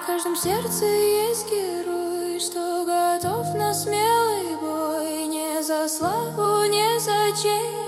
каждом сердце есть герой, что готов на смелый бой, не за славу, не за честь.